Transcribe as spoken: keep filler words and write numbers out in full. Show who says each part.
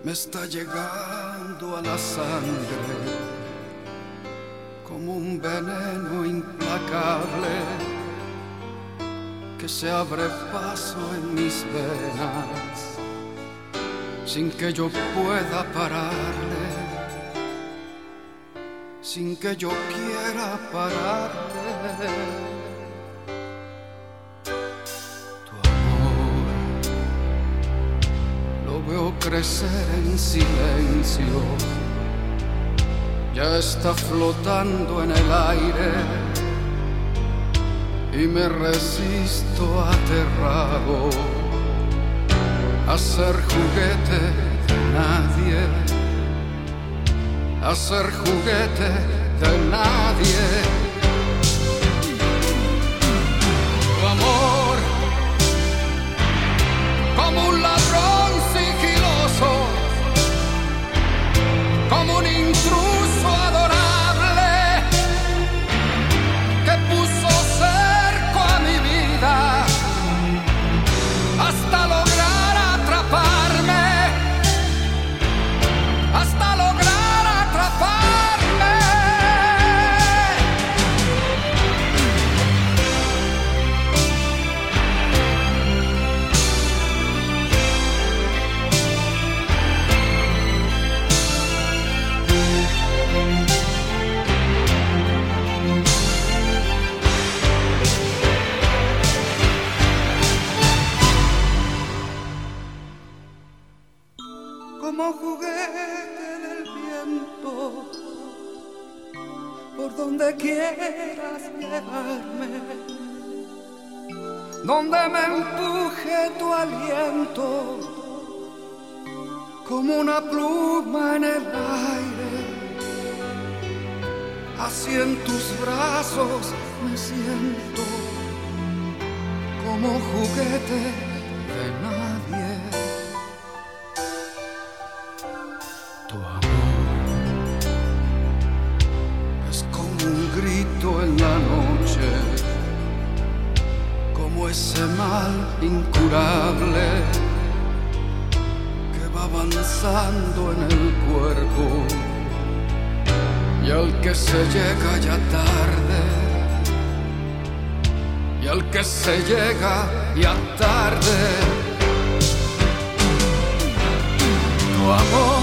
Speaker 1: me está llegando a la sangre como un veneno implacable que se abre paso en mis venas sin que yo pueda pararle, sin que yo quiera pararle. Veo crecer en silencio, ya está flotando en el aire y me resisto aterrado a ser juguete de nadie, a ser juguete de nadie. Tu amor como un ladrón sigiloso, como un intruso adorable que puso cerco a mi vida hasta lograr atraparme, hasta lograr atraparme. Como juguete del viento, por donde quieras llevarme, donde me empuje tu aliento, como una pluma en el aire, así en tus brazos me siento, como juguete de nadie. Tu amor es como un grito en la noche, como ese mal incurable que va avanzando en el cuerpo y al que se llega ya tarde, y al que se llega ya tarde. Tu amor